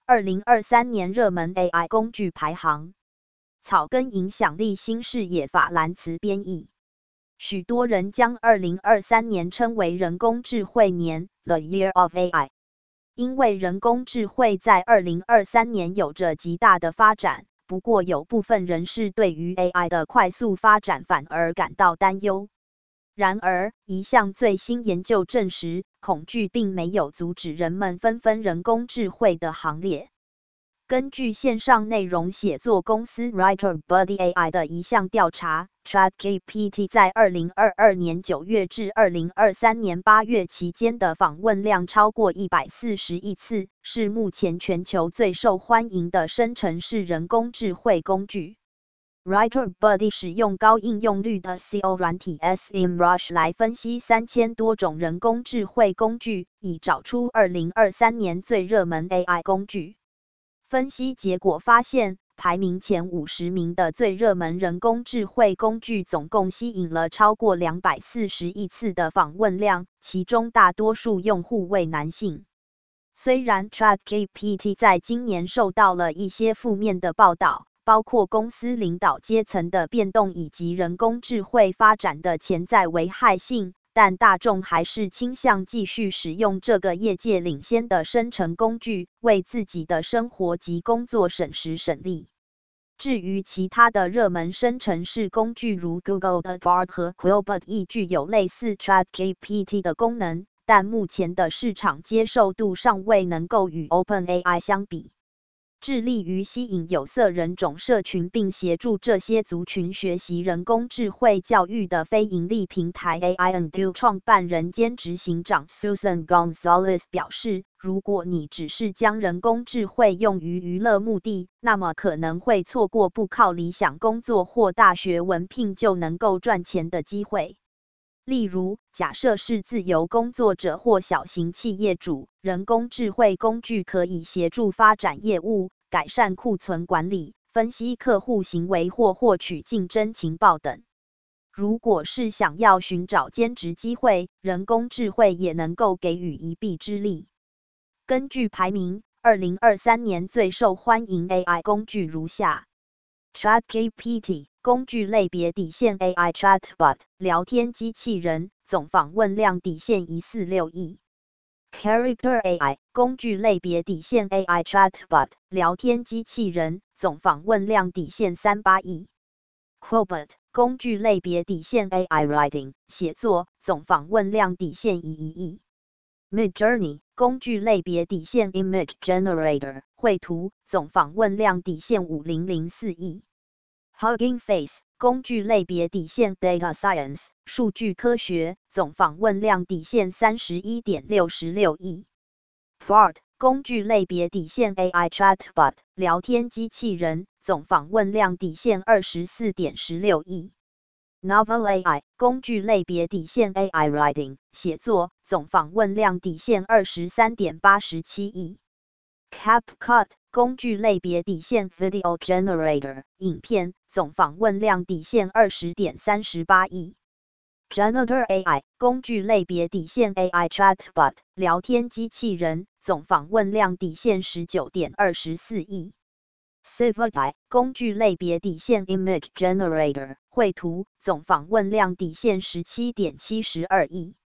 2023年热门 AI 工具排行。草根影响力新视野法兰茨编译。许多人将2023年称为人工智慧年 The Year of AI， 因为人工智慧在2023年有着极大的发展。不过有部分人士对于 AI 的快速发展反而感到担忧。然而，一项最新研究证实，恐惧并没有阻止人们纷纷人工智慧的行列。根据线上内容写作公司 WriterBuddy AI 的一项调查 ，ChatGPT 在2022年9月至2023年8月期间的访问量超过140亿次，是目前全球最受欢迎的生成式人工智慧工具。WriterBuddy 使用高应用率的 SEO 软体 SEMrush 来分析3000多种人工智慧工具，以找出2023年最热门 AI 工具。分析结果发现，排名前50名的最热门人工智慧工具总共吸引了超过240亿次的访问量，其中大多数用户为男性。虽然 ChatGPT 在今年受到了一些负面的报道，包括公司领导阶层的变动以及人工智慧发展的潜在危害性，但大众还是倾向继续使用这个业界领先的生成工具，为自己的生活及工作省时省力。至于其他的热门生成式工具如 Google 的 Bard 和 Quillbot 亦具有类似 ChatGPT 的功能，但目前的市场接受度尚未能够与 OpenAI 相比。致力于吸引有色人种社群并协助这些族群学习人工智慧教育的非营利平台 AI&Do 创办人兼执行长 Susan Gonzalez 表示，如果你只是将人工智慧用于娱乐目的，那么可能会错过不靠理想工作或大学文凭就能够赚钱的机会。例如，假设是自由工作者或小型企业主，人工智慧工具可以协助发展业务、改善库存管理、分析客户行为或获取竞争情报等。如果是想要寻找兼职机会，人工智慧也能够给予一臂之力。根据排名，2023年最受欢迎 AI 工具如下。ChatGPT 工具类别底线 AI Chatbot 聊天机器人总访问量底线146亿。Character AI 工具类别底线 AI Chatbot 聊天机器人总访问量底线38亿。Quillbot 工具类别底线 AI Writing 写作总访问量底线11亿。Midjourney 工具类别底线 Image Generator 绘图总访问量底线5004亿。Hugging Face 工具类别底线 Data Science 数据科学总访问量底线31.66亿。Bard 工具类别底线 AI Chatbot 聊天机器人总访问量底线24.16亿。Novel AI 工具类别底线 AI Writing 写作总访问量底线23.87亿。CapCut 工具类别底线 Video Generator 影片总访问量底线20.38亿。Janitor AI 工具类别底线 AI Chatbot 聊天机器人总访问量底线19.24亿。Civitai 工具类别底线 Image Generator 绘图总访问量底线17.72亿。